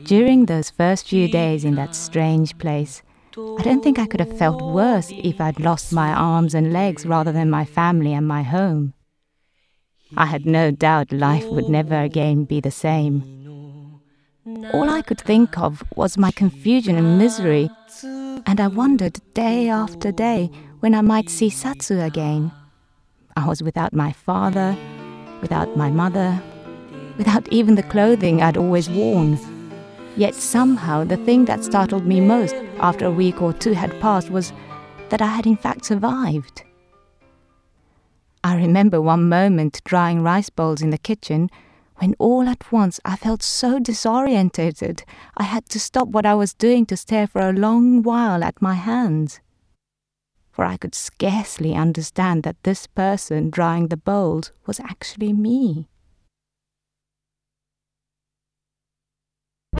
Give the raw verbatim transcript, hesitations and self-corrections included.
During those first few days in that strange place, I don't think I could have felt worse if I'd lost my arms and legs rather than my family and my home. I had no doubt life would never again be the same. All I could think of was my confusion and misery, and I wondered day after day when I might see Satsu again. I was without my father, without my mother, without even the clothing I'd always worn. Yet somehow the thing that startled me most after a week or two had passed was that I had in fact survived. I remember one moment drying rice bowls in the kitchen when all at once I felt so disorientated I had to stop what I was doing to stare for a long while at my hands. For I could scarcely understand that this person drying the bowls was actually me.